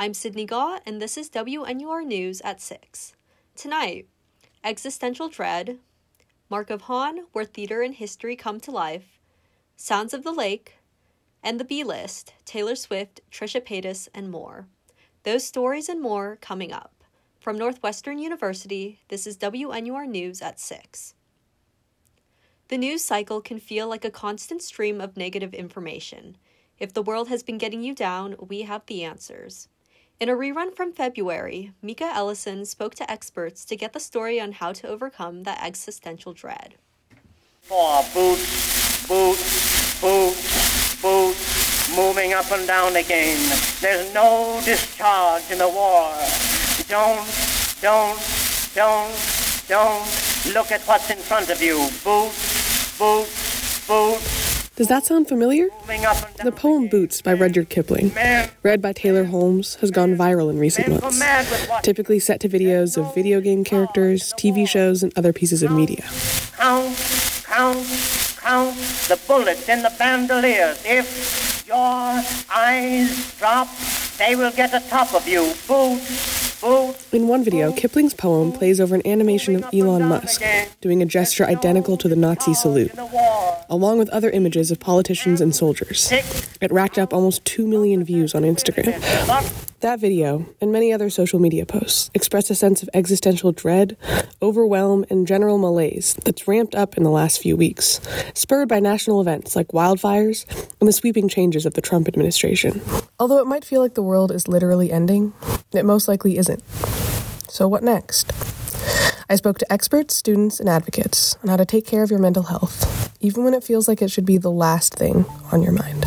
I'm Sydney Gaw, and this is WNUR News at 6. Tonight, Existential Dread, Mark of Hahn, where theater and history come to life, Sounds of the Lake, and the B-List, Taylor Swift, Trisha Paytas, and more. Those stories and more coming up. From Northwestern University, this is WNUR News at 6. The news cycle can feel like a constant stream of negative information. If the world has been getting you down, we have the answers. In a rerun from February, Mika Ellison spoke to experts to get the story on how to overcome that existential dread. Boots, boots, boots, boots, moving up and down again. There's no discharge in the war. Don't look at what's in front of you. Boots, boots, boots. Does that sound familiar? The poem Boots by Rudyard Kipling, read by Taylor Holmes, has gone viral in recent months, typically set to videos of video game characters, TV shows, and other pieces of media. Count the bullets in the bandoliers. If your eyes drop, they will get atop of you. Boots. In one video, Kipling's poem plays over an animation of Elon Musk doing a gesture identical to the Nazi salute, along with other images of politicians and soldiers. It racked up almost 2 million views on Instagram. That video, and many other social media posts, expressed a sense of existential dread, overwhelm, and general malaise that's ramped up in the last few weeks, spurred by national events like wildfires and the sweeping changes of the Trump administration. Although it might feel like the world is literally ending, it most likely isn't. So what next? I spoke to experts, students, and advocates on how to take care of your mental health, even when it feels like it should be the last thing on your mind.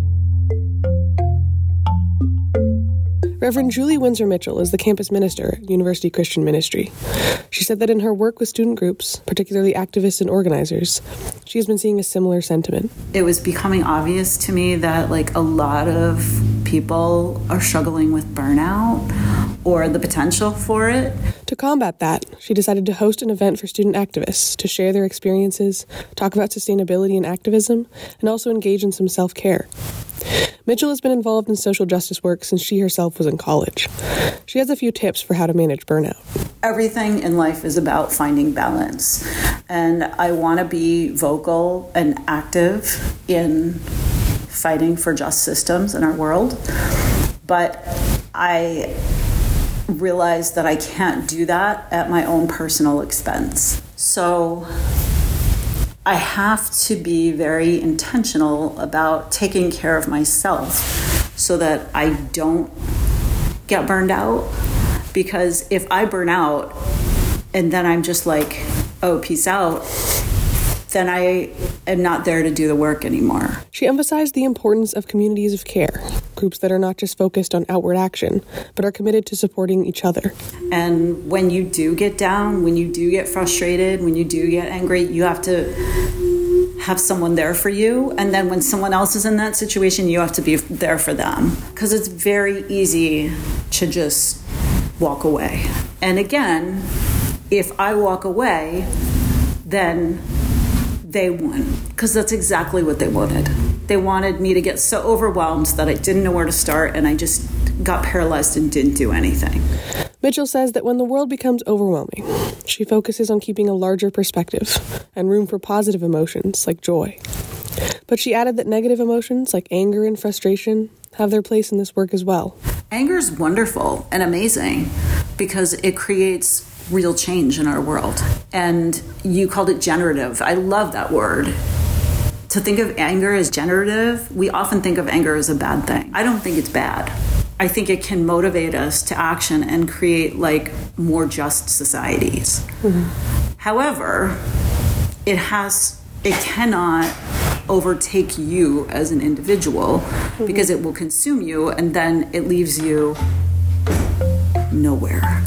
Reverend Julie Windsor Mitchell is the campus minister at University Christian Ministry. She said that in her work with student groups, particularly activists and organizers, she has been seeing a similar sentiment. It was becoming obvious to me that a lot of people are struggling with burnout or the potential for it. To combat that, she decided to host an event for student activists to share their experiences, talk about sustainability and activism, and also engage in some self-care. Mitchell has been involved in social justice work since she herself was in college. She has a few tips for how to manage burnout. Everything in life is about finding balance. And I want to be vocal and active in fighting for just systems in our world. But I realize that I can't do that at my own personal expense. So I have to be very intentional about taking care of myself so that I don't get burned out. Because if I burn out and then I'm just like, oh, peace out, then I am not there to do the work anymore. She emphasized the importance of communities of care, groups that are not just focused on outward action, but are committed to supporting each other. And when you do get down, when you do get frustrated, when you do get angry, you have to have someone there for you. And then when someone else is in that situation, you have to be there for them. Because it's very easy to just walk away. And again, if I walk away, then they won, because that's exactly what they wanted. They wanted me to get so overwhelmed that I didn't know where to start, and I just got paralyzed and didn't do anything. Mitchell says that when the world becomes overwhelming, she focuses on keeping a larger perspective and room for positive emotions like joy. But she added that negative emotions like anger and frustration have their place in this work as well. Anger is wonderful and amazing because it creates real change in our world. And you called it generative. I love that word. To think of anger as generative, we often think of anger as a bad thing. I don't think it's bad. I think it can motivate us to action and create more just societies. Mm-hmm. However, it cannot overtake you as an individual because it will consume you and then it leaves you nowhere.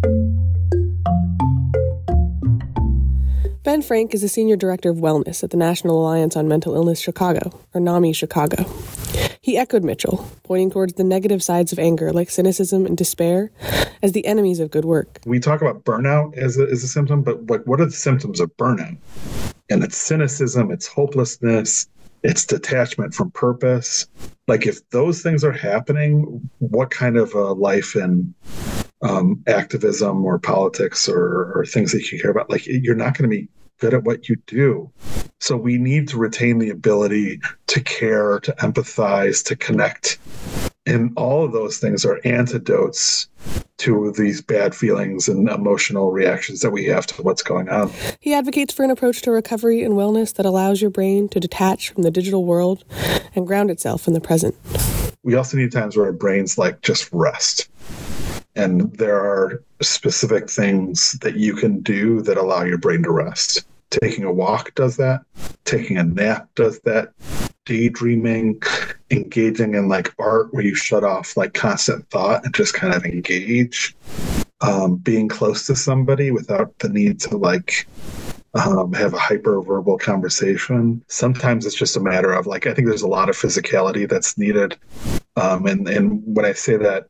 Ben Frank is the Senior Director of Wellness at the National Alliance on Mental Illness Chicago, or NAMI Chicago. He echoed Mitchell, pointing towards the negative sides of anger like cynicism and despair as the enemies of good work. We talk about burnout as a symptom, but what are the symptoms of burnout? And it's cynicism, it's hopelessness, it's detachment from purpose. Like if those things are happening, what kind of a life in activism or politics or things that you care about, like you're not going to be good at what you do. So we need to retain the ability to care, to empathize, to connect. And all of those things are antidotes to these bad feelings and emotional reactions that we have to what's going on. He advocates for an approach to recovery and wellness that allows your brain to detach from the digital world and ground itself in the present. We also need times where our brains just rest. And there are specific things that you can do that allow your brain to rest. Taking a walk does that. Taking a nap does that. Daydreaming, engaging in art where you shut off constant thought and just kind of engage. Being close to somebody without the need to have a hyper-verbal conversation. Sometimes it's just a matter of I think there's a lot of physicality that's needed. And when I say that,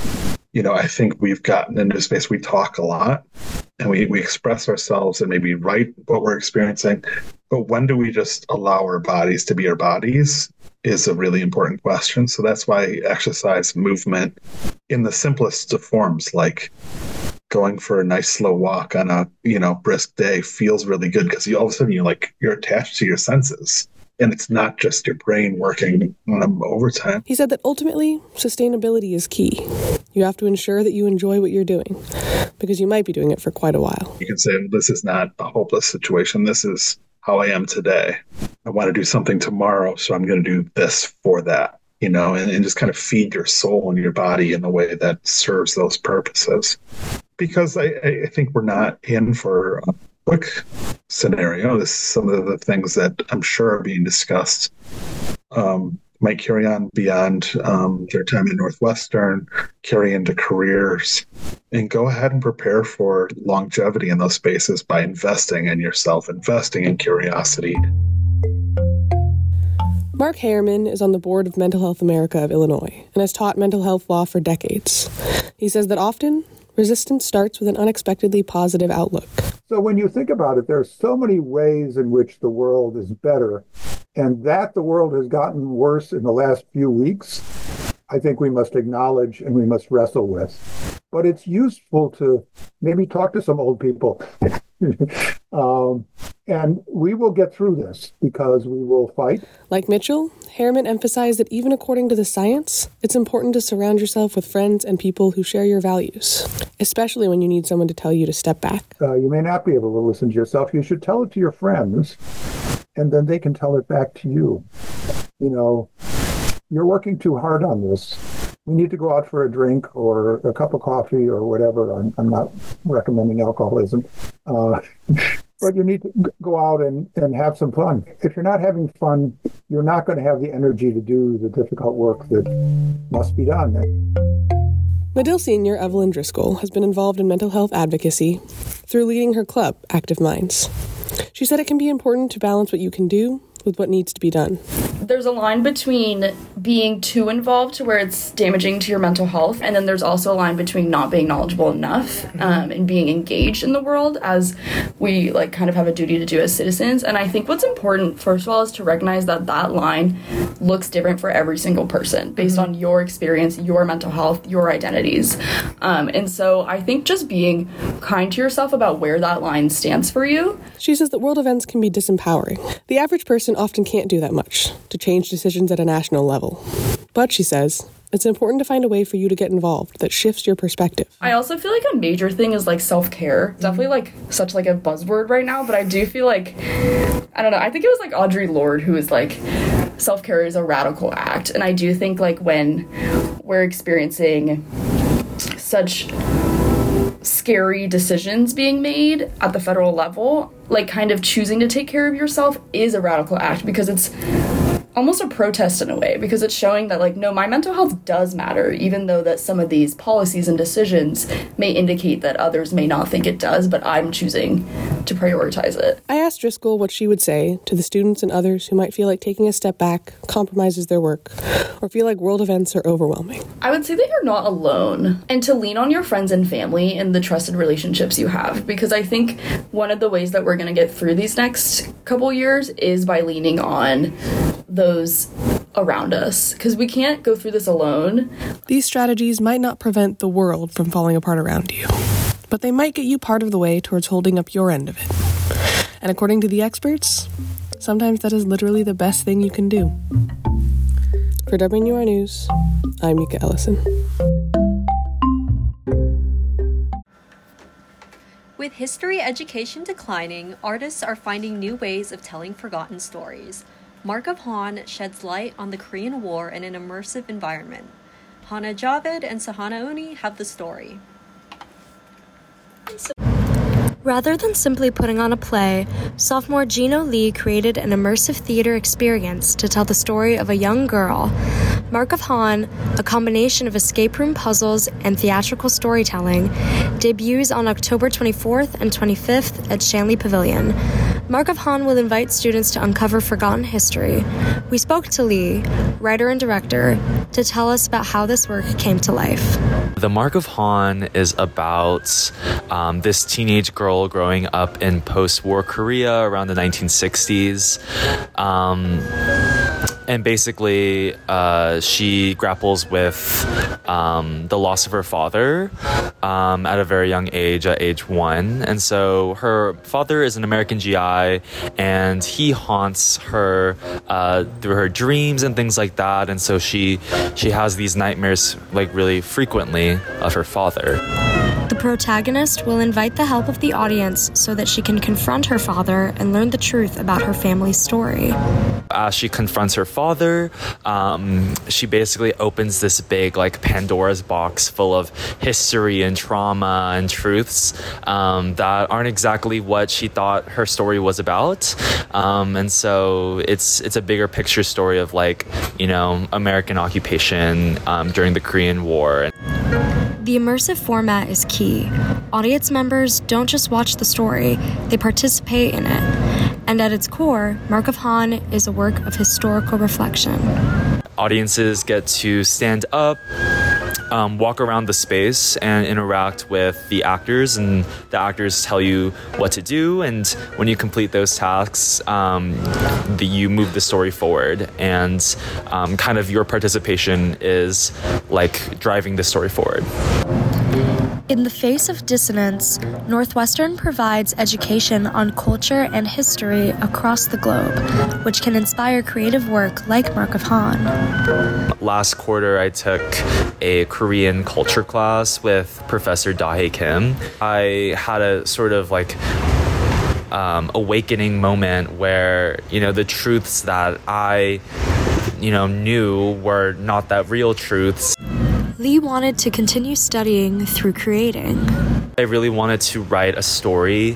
I think we've gotten into a space we talk a lot and we express ourselves and maybe write what we're experiencing. But when do we just allow our bodies to be our bodies is a really important question. So that's why exercise, movement in the simplest of forms, like going for a nice slow walk on a, brisk day feels really good because all of a sudden you're attached to your senses. And it's not just your brain working overtime. He said that ultimately, sustainability is key. You have to ensure that you enjoy what you're doing, because you might be doing it for quite a while. You can say, this is not a hopeless situation. This is how I am today. I want to do something tomorrow, so I'm going to do this for that, and just kind of feed your soul and your body in a way that serves those purposes. Because I think we're not in for a quick scenario. This is some of the things that I'm sure are being discussed might carry on beyond their time at Northwestern, carry into careers, and go ahead and prepare for longevity in those spaces by investing in yourself, investing in curiosity. Mark Harriman is on the board of Mental Health America of Illinois and has taught mental health law for decades. He says that often, resistance starts with an unexpectedly positive outlook. So when you think about it, there's so many ways in which the world is better, and that the world has gotten worse in the last few weeks, I think we must acknowledge and we must wrestle with. But it's useful to maybe talk to some old people. And we will get through this because we will fight. Like Mitchell, Harriman emphasized that even according to the science, it's important to surround yourself with friends and people who share your values, especially when you need someone to tell you to step back. You may not be able to listen to yourself. You should tell it to your friends, and then they can tell it back to you. You're working too hard on this. We need to go out for a drink or a cup of coffee or whatever. I'm not recommending alcoholism. But you need to go out and have some fun. If you're not having fun, you're not going to have the energy to do the difficult work that must be done. Medill Senior Evelyn Driscoll has been involved in mental health advocacy through leading her club, Active Minds. She said it can be important to balance what you can do with what needs to be done. There's a line between being too involved to where it's damaging to your mental health, and then there's also a line between not being knowledgeable enough and being engaged in the world as we kind of have a duty to do as citizens. And I think what's important, first of all, is to recognize that that line looks different for every single person based on your experience, your mental health, your identities. And so I think just being kind to yourself about where that line stands for you. She says that world events can be disempowering. The average person often can't do that much to change decisions at a national level. But, she says, it's important to find a way for you to get involved that shifts your perspective. I also feel like a major thing is self-care. Definitely such a buzzword right now, but I do feel I don't know, I think it was Audre Lorde who was self-care is a radical act. And I do think when we're experiencing such scary decisions being made at the federal level, kind of choosing to take care of yourself is a radical act because it's almost a protest in a way, because it's showing that no, my mental health does matter, even though that some of these policies and decisions may indicate that others may not think it does, but I'm choosing to prioritize it. I asked Driscoll what she would say to the students and others who might feel like taking a step back compromises their work or feel like world events are overwhelming. I would say that you're not alone, and to lean on your friends and family and the trusted relationships you have, because I think one of the ways that we're going to get through these next couple years is by leaning on those around us, because we can't go through this alone. These strategies might not prevent the world from falling apart around you, but they might get you part of the way towards holding up your end of it. And according to the experts, sometimes that is literally the best thing you can do. For WNUR News, I'm Mika Ellison. With history education declining, artists are finding new ways of telling forgotten stories. Mark of Han sheds light on the Korean War in an immersive environment. Hana Javed and Sahana Uni have the story. Rather than simply putting on a play, sophomore Gino Lee created an immersive theater experience to tell the story of a young girl. Mark of Han, a combination of escape room puzzles and theatrical storytelling, debuts on October 24th and 25th at Shanley Pavilion. Mark of Han will invite students to uncover forgotten history. We spoke to Lee, writer and director, to tell us about how this work came to life. The Mark of Han is about this teenage girl growing up in post-war Korea around the 1960s. And basically, she grapples with the loss of her father at a very young age, at age 1. And so her father is an American GI, and he haunts her through her dreams and things like that. And so she has these nightmares, like, really frequently of her father. The protagonist will invite the help of the audience so that she can confront her father and learn the truth about her family's story. As she confronts her father, she basically opens this big, like, Pandora's box full of history and trauma and truths that aren't exactly what she thought her story was about. And so it's a bigger picture story of, like, you know, American occupation during the Korean War. The immersive format is key. Audience members don't just watch the story, they participate in it. And at its core, Mark of Han is a work of historical reflection. Audiences get to stand up, walk around the space and interact with the actors, and the actors tell you what to do, and when you complete those tasks, you move the story forward, and kind of your participation is like driving the story forward. In the face of dissonance, Northwestern provides education on culture and history across the globe, which can inspire creative work like Mark of Han. Last quarter, I took a Korean culture class with Professor Dahae Kim. I had a sort of like awakening moment where, you know, the truths that I, you know, knew were not that real truths. Lee wanted to continue studying through creating. I really wanted to write a story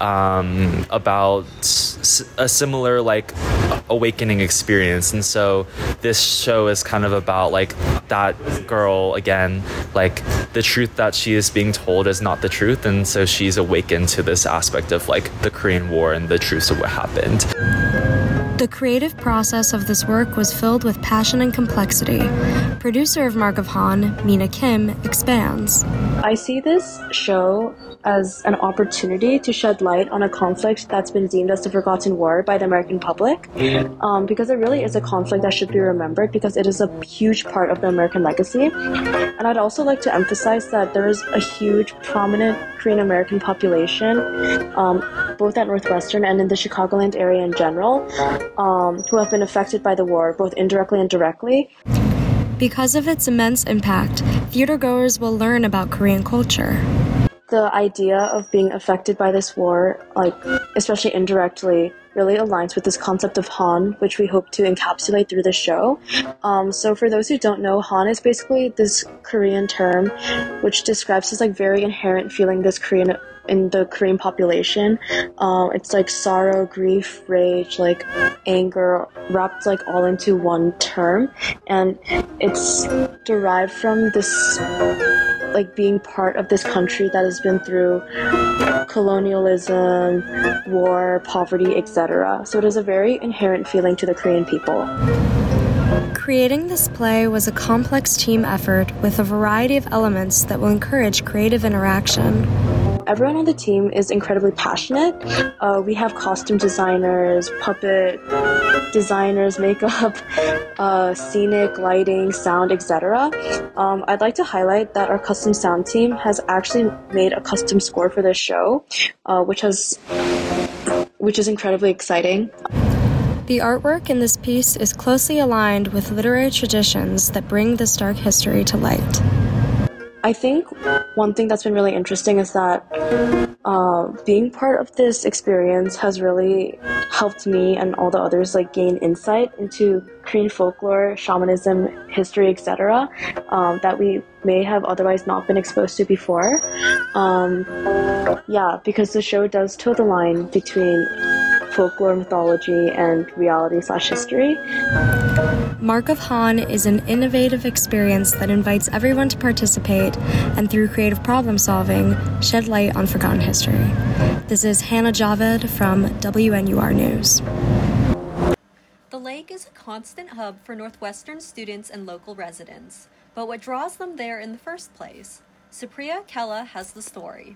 about a similar, like, awakening experience. And so this show is kind of about, like, that girl, again, like, the truth that she is being told is not the truth. And so she's awakened to this aspect of, like, the Korean War and the truths of what happened. The creative process of this work was filled with passion and complexity. Producer of Mark of Han, Mina Kim, expands. I see this show as an opportunity to shed light on a conflict that's been deemed as the forgotten war by the American public, because it really is a conflict that should be remembered, because it is a huge part of the American legacy. And I'd also like to emphasize that there is a huge, prominent Korean American population, both at Northwestern and in the Chicagoland area in general, who have been affected by the war, both indirectly and directly. Because of its immense impact, theatergoers will learn about Korean culture. The idea of being affected by this war, like, especially indirectly, really aligns with this concept of Han, which we hope to encapsulate through the show. So for those who don't know, Han is basically this Korean term which describes this, like, very inherent feeling in the Korean population. It's like sorrow, grief, rage, like anger, wrapped, like, all into one term, and it's derived from this, like, being part of this country that has been through colonialism, war, poverty, etc. So it is a very inherent feeling to the Korean people. Creating this play was a complex team effort with a variety of elements that will encourage creative interaction. everyone on the team is incredibly passionate. We have costume designers, puppet designers, makeup, scenic, lighting, sound, etc. I'd like to highlight that our custom sound team has actually made a custom score for this show, which is incredibly exciting. The artwork in this piece is closely aligned with literary traditions that bring this dark history to light. I think one thing that's been really interesting is that being part of this experience has really helped me and all the others gain insight into Korean folklore, shamanism, history, etc. That we may have otherwise not been exposed to before. Because the show does toe the line between folklore, mythology, and reality/history. Mark of Han is an innovative experience that invites everyone to participate and through creative problem solving, shed light on forgotten history. This is Hannah Javed from WNUR News. The lake is a constant hub for Northwestern students and local residents, but what draws them there in the first place? Supriya Kella has the story.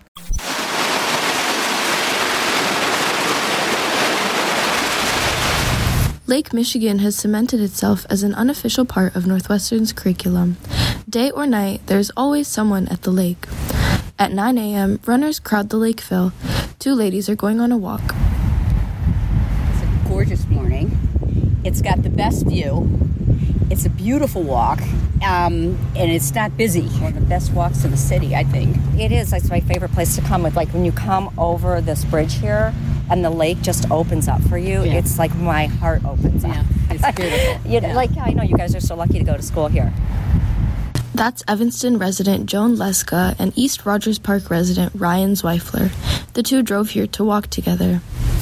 Lake Michigan has cemented itself as an unofficial part of Northwestern's curriculum. Day or night, there's always someone at the lake. At 9 a.m., runners crowd the Lakeville. Two ladies are going on a walk. It's a gorgeous morning. It's got the best view. It's a beautiful walk, and it's not busy. One of the best walks in the city, I think. It is. It's my favorite place to come. When you come over this bridge here, and the lake just opens up for you. Yeah. It's like my heart opens up. It's beautiful. I know you guys are so lucky to go to school here. That's Evanston resident Joan Leska and East Rogers Park resident Ryan Zweifler. The two drove here to walk together.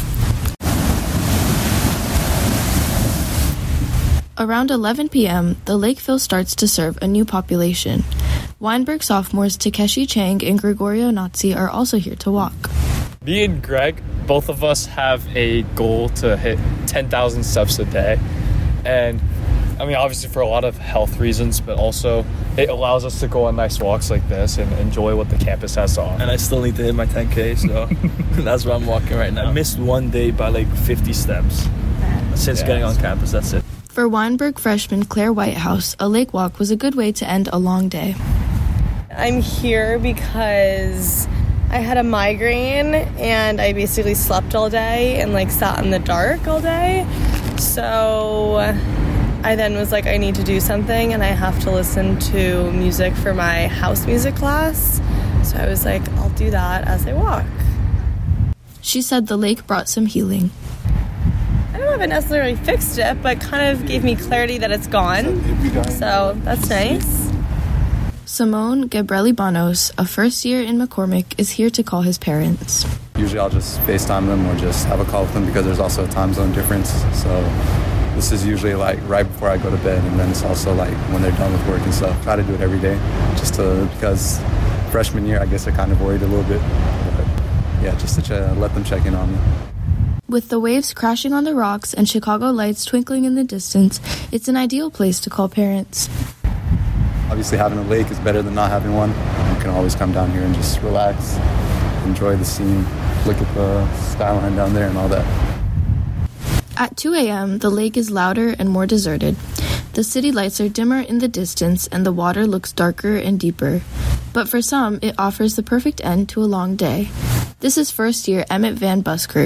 Around 11 p.m., the Lakeville starts to serve a new population. Weinberg sophomores Takeshi Chang and Gregorio Nazi are also here to walk. Me and Greg, both of us have a goal to hit 10,000 steps a day. And obviously for a lot of health reasons, but also it allows us to go on nice walks like this and enjoy what the campus has to offer. And I still need to hit my 10K, so that's where I'm walking right now. I missed one day by 50 steps since getting on campus. That's it. For Weinberg freshman Claire Whitehouse, a lake walk was a good way to end a long day. I'm here because I had a migraine and I basically slept all day and sat in the dark all day. So I then was I need to do something and I have to listen to music for my house music class. So I was I'll do that as I walk. She said the lake brought some healing. I don't know if it necessarily fixed it, but kind of gave me clarity that it's gone. So that's nice. Simone Gabrieli-Banos, a first year in McCormick, is here to call his parents. Usually I'll just FaceTime them or just have a call with them because there's also a time zone difference. So this is usually right before I go to bed, and then it's also when they're done with work and stuff. Try to do it every day because freshman year I guess I kind of worried a little bit. But yeah, just to let them check in on me. With the waves crashing on the rocks and Chicago lights twinkling in the distance, it's an ideal place to call parents. Obviously having a lake is better than not having one. You can always come down here and just relax, enjoy the scene, look at the skyline down there and all that. At 2 a.m., the lake is louder and more deserted. The city lights are dimmer in the distance and the water looks darker and deeper. But for some, it offers the perfect end to a long day. This is first year Emmett Van Buskirk.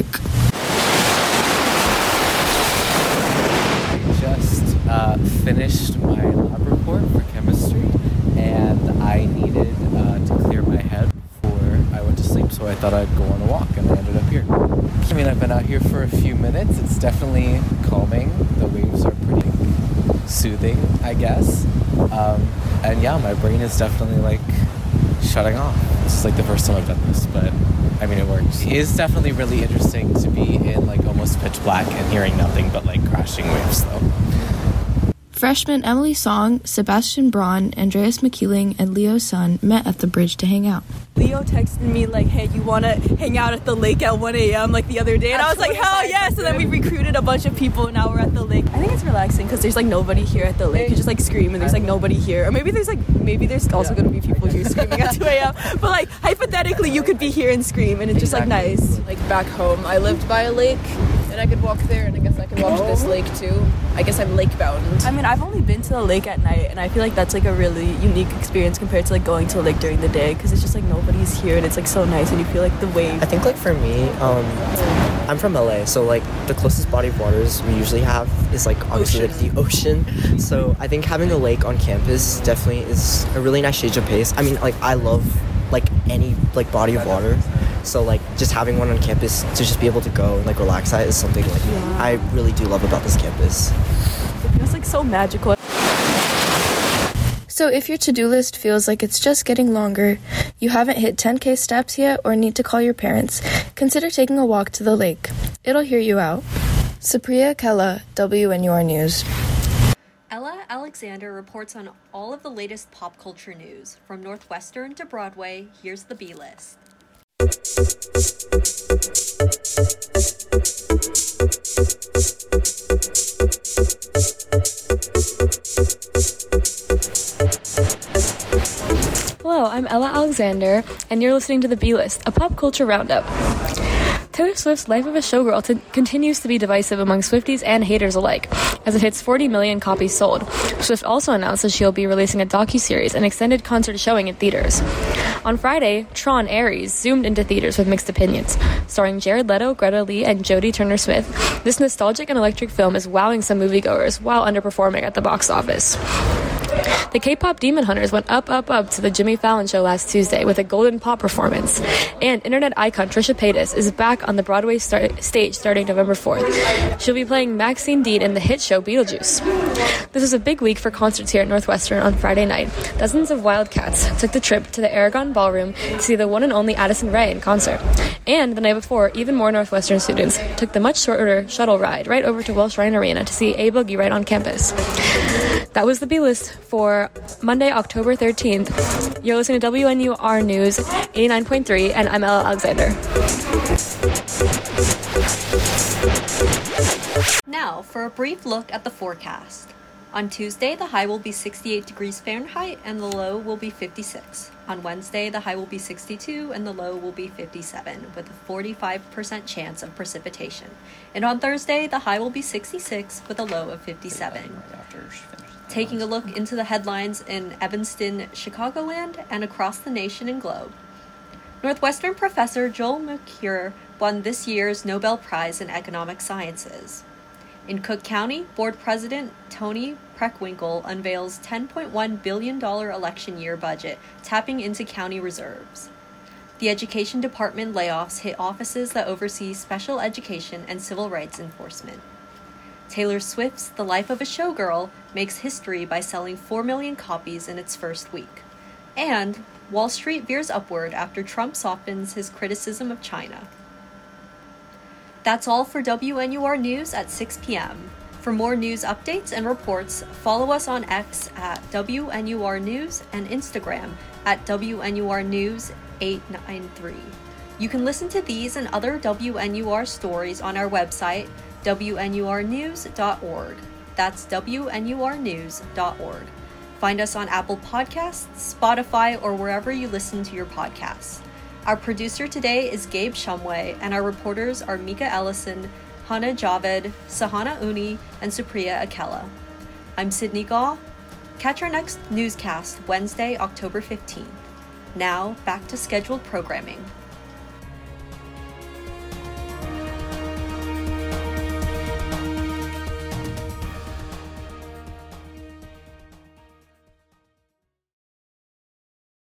Finished my lab report for chemistry, and I needed to clear my head before I went to sleep, so I thought I'd go on a walk, and I ended up here. I've been out here for a few minutes. It's definitely calming. The waves are pretty soothing, I guess. And yeah, my brain is definitely shutting off. This is the first time I've done this, but it works. It is definitely really interesting to be in almost pitch black and hearing nothing but crashing waves though. Freshmen Emily Song, Sebastian Braun, Andreas McKeeling, and Leo Sun met at the bridge to hang out. Leo texted me hey, you want to hang out at the lake at 1 a.m. the other day? And I was hell yes, So then we recruited a bunch of people, and now we're at the lake. I think it's relaxing because there's like nobody here at the lake. You just like scream, and there's like nobody here. Or maybe there's also going to be people here screaming at 2 a.m. But like hypothetically, you could be here and scream, and it's just like nice. Like back home, I lived by a lake, and I could walk there, and I guess I can walk to this lake too. I guess I'm lake bound. I mean, I've only been to the lake at night, and I feel like that's like a really unique experience compared to like going to the lake during the day, because it's just like nobody's here, and it's like so nice, and you feel like the wave. I think like for me, I'm from LA, so like the closest body of waters we usually have is like obviously like the ocean. So I think having a lake on campus definitely is a really nice change of pace. I mean, like I love like any like body of water, so like just having one on campus to just be able to go and like relax at is something like I really do love about this campus. It feels like so magical. So if your to-do list feels like it's just getting longer, you haven't hit 10K steps yet, or need to call your parents, consider taking a walk to the lake. It'll hear you out. Supriya Akella, WNUR News. Ella Alexander reports on all of the latest pop culture news. From Northwestern to Broadway, here's the B-List. Hello, I'm Ella Alexander, and you're listening to the B-List, a pop culture roundup. Taylor Swift's Life of a Showgirl continues to be divisive among Swifties and haters alike, as it hits 40 million copies sold. Swift also announced that she'll be releasing a docuseries, an extended concert showing in theaters. On Friday, Tron: Ares zoomed into theaters with mixed opinions. Starring Jared Leto, Greta Lee, and Jodie Turner-Smith, this nostalgic and electric film is wowing some moviegoers while underperforming at the box office. The K-pop Demon Hunters went up to the Jimmy Fallon show last Tuesday with a golden pop performance. And internet icon Trisha Paytas is back on the Broadway stage starting November 4th. She'll be playing Maxine Dean in the hit show Beetlejuice. This was a big week for concerts here at Northwestern on Friday night. Dozens of Wildcats took the trip to the Aragon Ballroom to see the one and only Addison Rae in concert. And the night before, even more Northwestern students took the much shorter shuttle ride right over to Welsh Ryan Arena to see A Boogie right on campus. That was the B-List for Monday, October 13th. You're listening to WNUR News 89.3, and I'm Ella Alexander. Now, for a brief look at the forecast. On Tuesday, the high will be 68 degrees Fahrenheit and the low will be 56. On Wednesday, the high will be 62 and the low will be 57, with a 45% chance of precipitation. And on Thursday, the high will be 66 with a low of 57. Taking a look into the headlines in Evanston, Chicagoland, and across the nation and globe. Northwestern professor Joel McCure won this year's Nobel Prize in Economic Sciences. In Cook County, Board President Tony Preckwinkle unveils $10.1 billion election year budget, tapping into county reserves. The Education Department layoffs hit offices that oversee special education and civil rights enforcement. Taylor Swift's The Life of a Showgirl makes history by selling 4 million copies in its first week. And Wall Street veers upward after Trump softens his criticism of China. That's all for WNUR News at 6 p.m. For more news updates and reports, follow us on X at WNUR News and Instagram at WNUR News 893. You can listen to these and other WNUR stories on our website, WNURnews.org. That's WNURnews.org. Find us on Apple Podcasts, Spotify, or wherever you listen to your podcasts. Our producer today is Gabe Shumway, and our reporters are Mika Ellison, Hana Javed, Sahana Uni, and Supriya Akella. I'm Sydney Gaw. Catch our next newscast Wednesday, October 15th. Now, back to scheduled programming.